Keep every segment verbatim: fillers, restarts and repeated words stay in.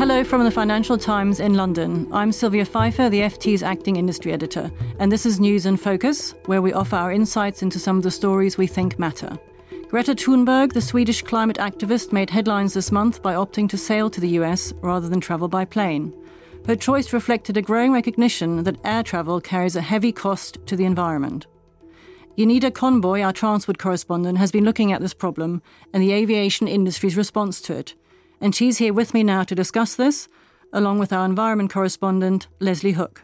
Hello from the Financial Times in London. I'm Sylvia Pfeiffer, the F T's acting industry editor, and this is News in Focus, where we offer our insights into some of the stories we think matter. Greta Thunberg, the Swedish climate activist, made headlines this month by opting to sail to the U S rather than travel by plane. Her choice reflected a growing recognition that air travel carries a heavy cost to the environment. Yanida Conboy, our transport correspondent, has been looking at this problem and the aviation industry's response to it. And she's here with me now to discuss this, along with our environment correspondent, Leslie Hook.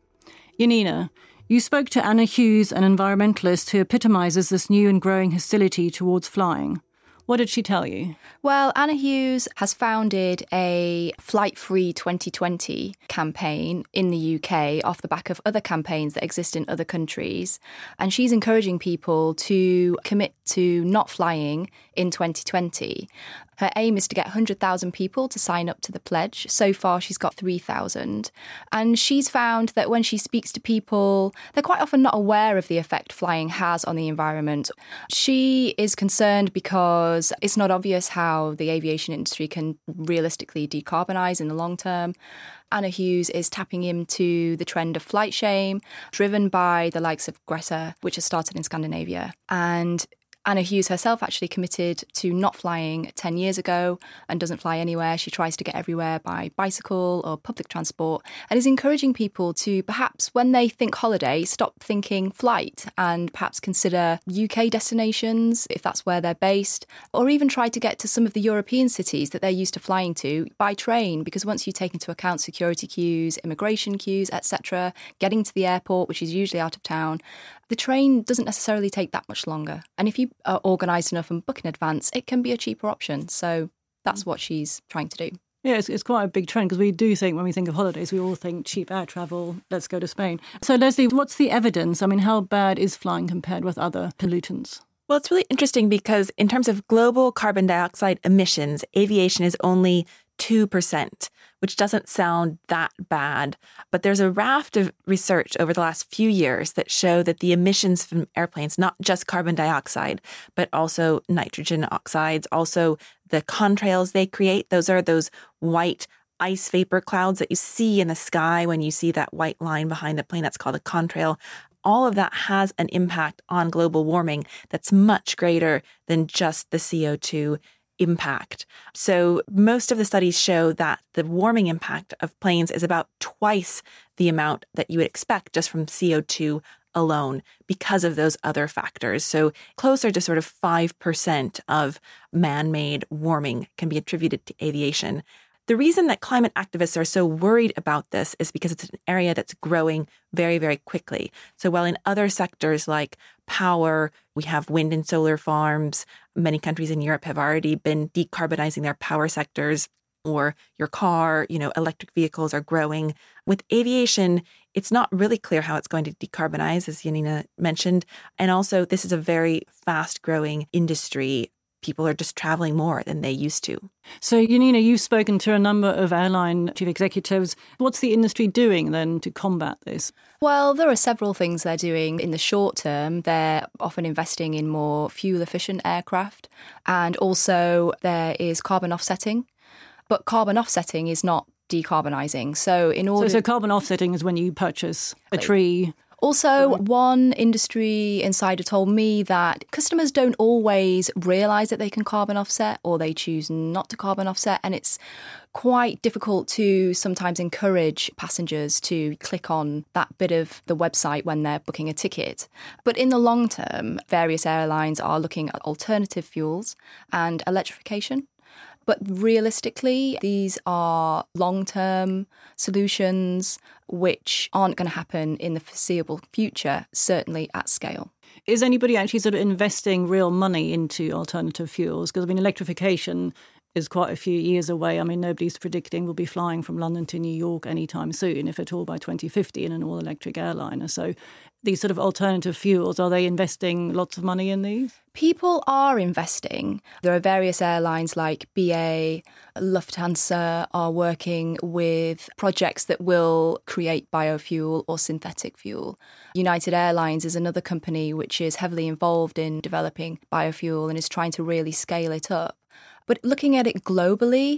Yanina, you spoke to Anna Hughes, an environmentalist who epitomizes this new and growing hostility towards flying. What did she tell you? Well, Anna Hughes has founded a Flight Free twenty twenty campaign in the U K off the back of other campaigns that exist in other countries. And she's encouraging people to commit to not flying in twenty twenty. Her aim is to get one hundred thousand people to sign up to the pledge. So far, she's got three thousand. And she's found that when she speaks to people, they're quite often not aware of the effect flying has on the environment. She is concerned because it's not obvious how the aviation industry can realistically decarbonise in the long term. Anna Hughes is tapping into the trend of flight shame, driven by the likes of Greta, which has started in Scandinavia. And Anna Hughes herself actually committed to not flying ten years ago and doesn't fly anywhere. She tries to get everywhere by bicycle or public transport and is encouraging people to perhaps, when they think holiday, stop thinking flight and perhaps consider U K destinations, if that's where they're based, or even try to get to some of the European cities that they're used to flying to by train, because once you take into account security queues, immigration queues, et cetera, getting to the airport, which is usually out of town, the train doesn't necessarily take that much longer. And if you are organised enough and book in advance, it can be a cheaper option. So that's what she's trying to do. Yeah, it's, it's quite a big trend because we do think, when we think of holidays, we all think cheap air travel, let's go to Spain. So Leslie, what's the evidence? I mean, how bad is flying compared with other pollutants? Well, it's really interesting because in terms of global carbon dioxide emissions, aviation is only two percent, which doesn't sound that bad. But there's a raft of research over the last few years that show that the emissions from airplanes, not just carbon dioxide, but also nitrogen oxides, also the contrails they create. Those are those white ice vapor clouds that you see in the sky when you see that white line behind the plane. That's called a contrail. All of that has an impact on global warming that's much greater than just the C O two impact. So most of the studies show that the warming impact of planes is about twice the amount that you would expect just from C O two alone because of those other factors. So closer to sort of five percent of man-made warming can be attributed to aviation. The reason that climate activists are so worried about this is because it's an area that's growing very, very quickly. So while in other sectors like power, we have wind and solar farms, many countries in Europe have already been decarbonizing their power sectors, or your car, you know, electric vehicles are growing. With aviation, it's not really clear how it's going to decarbonize, as Yanina mentioned. And also, this is a very fast-growing industry. People are just traveling more than they used to. So, Yanina, you've spoken to a number of airline chief executives. What's the industry doing then to combat this? Well, there are several things they're doing. In the short term, they're often investing in more fuel-efficient aircraft. And also there is carbon offsetting. But carbon offsetting is not decarbonising. So in order... So, so carbon offsetting is when you purchase a tree... Also, one industry insider told me that customers don't always realise that they can carbon offset, or they choose not to carbon offset. And it's quite difficult to sometimes encourage passengers to click on that bit of the website when they're booking a ticket. But in the long term, various airlines are looking at alternative fuels and electrification. But realistically, these are long-term solutions which aren't going to happen in the foreseeable future, certainly at scale. Is anybody actually sort of investing real money into alternative fuels? Because, I mean, electrification is quite a few years away. I mean, nobody's predicting we'll be flying from London to New York anytime soon, if at all, by twenty fifty in an all-electric airliner. So these sort of alternative fuels, are they investing lots of money in these? People are investing. There are various airlines like B A, Lufthansa are working with projects that will create biofuel or synthetic fuel. United Airlines is another company which is heavily involved in developing biofuel and is trying to really scale it up. But looking at it globally,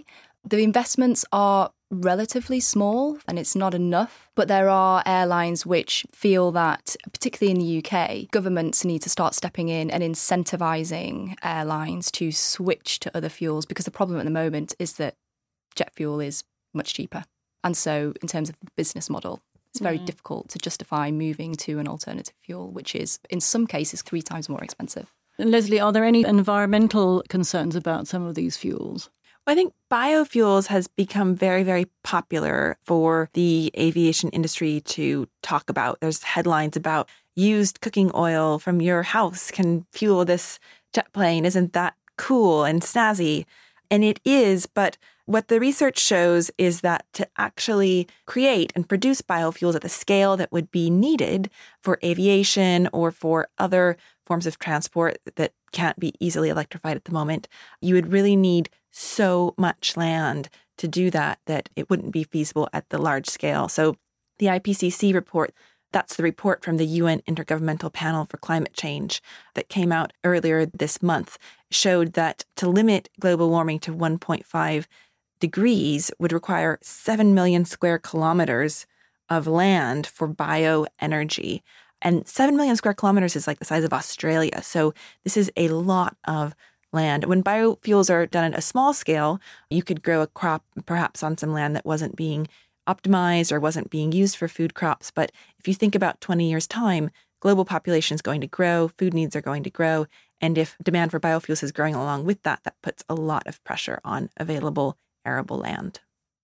The investments are relatively small and it's not enough, but there are airlines which feel that, particularly in the U K, governments need to start stepping in and incentivising airlines to switch to other fuels, because the problem at the moment is that jet fuel is much cheaper. And so in terms of the business model, it's very mm. difficult to justify moving to an alternative fuel, which is in some cases three times more expensive. And Leslie, are there any environmental concerns about some of these fuels? I think biofuels has become very, very popular for the aviation industry to talk about. There's headlines about used cooking oil from your house can fuel this jet plane. Isn't that cool and snazzy? And it is, but what the research shows is that to actually create and produce biofuels at the scale that would be needed for aviation or for other forms of transport that can't be easily electrified at the moment, you would really need so much land to do that that it wouldn't be feasible at the large scale. So the I P C C report, that's the report from the U N Intergovernmental Panel for Climate Change that came out earlier this month, showed that to limit global warming to one point five degrees would require seven million square kilometers of land for bioenergy. And seven million square kilometers is like the size of Australia. So this is a lot of land. When biofuels are done at a small scale, you could grow a crop perhaps on some land that wasn't being optimized or wasn't being used for food crops. But if you think about twenty years' time, global population is going to grow, food needs are going to grow. And if demand for biofuels is growing along with that, that puts a lot of pressure on available arable land.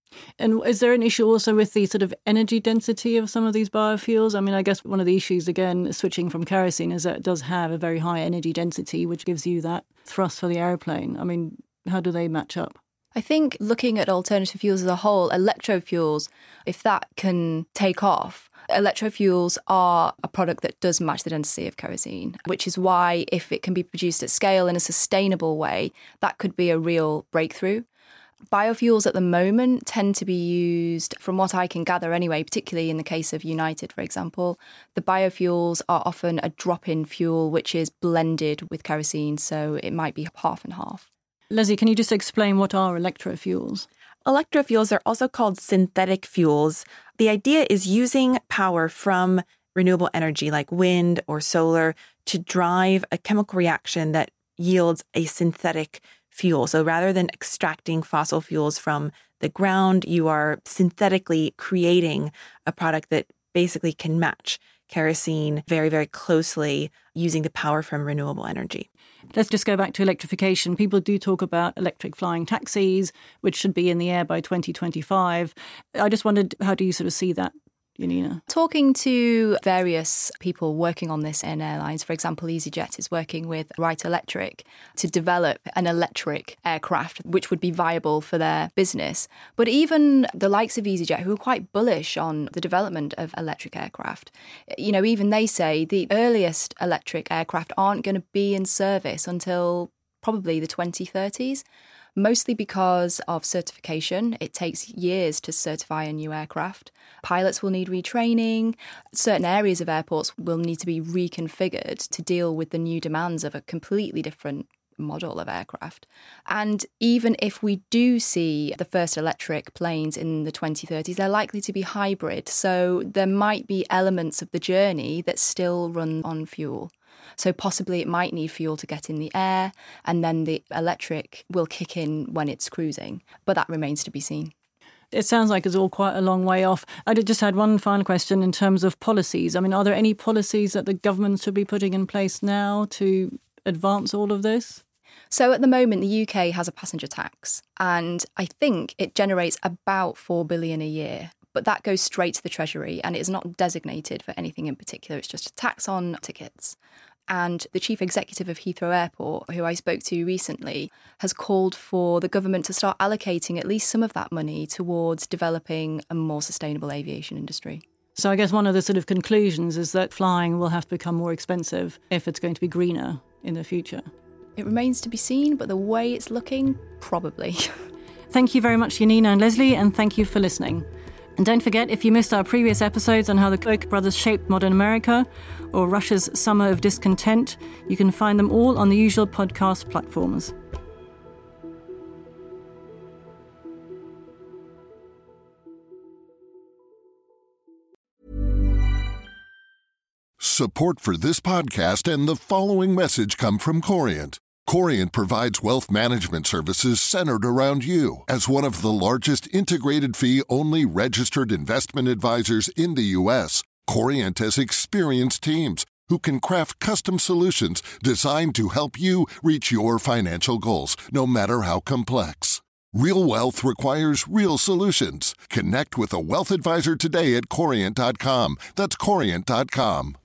And is there an issue also with the sort of energy density of some of these biofuels? I mean, I guess one of the issues, again, switching from kerosene, is that it does have a very high energy density, which gives you that thrust for the aeroplane. I mean, how do they match up? I think looking at alternative fuels as a whole, electrofuels, if that can take off, electrofuels are a product that does match the density of kerosene, which is why if it can be produced at scale in a sustainable way, that could be a real breakthrough. Biofuels at the moment tend to be used, from what I can gather anyway, particularly in the case of United, for example, the biofuels are often a drop-in fuel which is blended with kerosene, so it might be half and half. Leslie, can you just explain what are electrofuels? Electrofuels are also called synthetic fuels. The idea is using power from renewable energy like wind or solar to drive a chemical reaction that yields a synthetic fuel. So rather than extracting fossil fuels from the ground, you are synthetically creating a product that basically can match kerosene very, very closely using the power from renewable energy. Let's just go back to electrification. People do talk about electric flying taxis, which should be in the air by twenty twenty-five. I just wondered, how do you sort of see that, Janina? Talking to various people working on this in airlines, for example, EasyJet is working with Wright Electric to develop an electric aircraft which would be viable for their business. But even the likes of EasyJet, who are quite bullish on the development of electric aircraft, you know, even they say the earliest electric aircraft aren't going to be in service until probably the twenty thirties. Mostly because of certification. It takes years to certify a new aircraft. Pilots will need retraining. Certain areas of airports will need to be reconfigured to deal with the new demands of a completely different model of aircraft. And even if we do see the first electric planes in the twenty thirties, they're likely to be hybrid. So there might be elements of the journey that still run on fuel. So possibly it might need fuel to get in the air, and then the electric will kick in when it's cruising. But that remains to be seen. It sounds like it's all quite a long way off. I just had one final question in terms of policies. I mean, are there any policies that the government should be putting in place now to advance all of this? So at the moment, the U K has a passenger tax, and I think it generates about four billion dollars a year. But that goes straight to the Treasury, and it is not designated for anything in particular. It's just a tax on tickets. And the chief executive of Heathrow Airport, who I spoke to recently, has called for the government to start allocating at least some of that money towards developing a more sustainable aviation industry. So I guess one of the sort of conclusions is that flying will have to become more expensive if it's going to be greener in the future. It remains to be seen, but the way it's looking, probably. Thank you very much, Janina and Leslie, and thank you for listening. And don't forget, if you missed our previous episodes on how the Koch brothers shaped modern America or Russia's Summer of Discontent, you can find them all on the usual podcast platforms. Support for this podcast and the following message come from Corient. Corient provides wealth management services centered around you. As one of the largest integrated fee-only registered investment advisors in the U S, Corient has experienced teams who can craft custom solutions designed to help you reach your financial goals, no matter how complex. Real wealth requires real solutions. Connect with a wealth advisor today at Corient dot com. That's Corient dot com.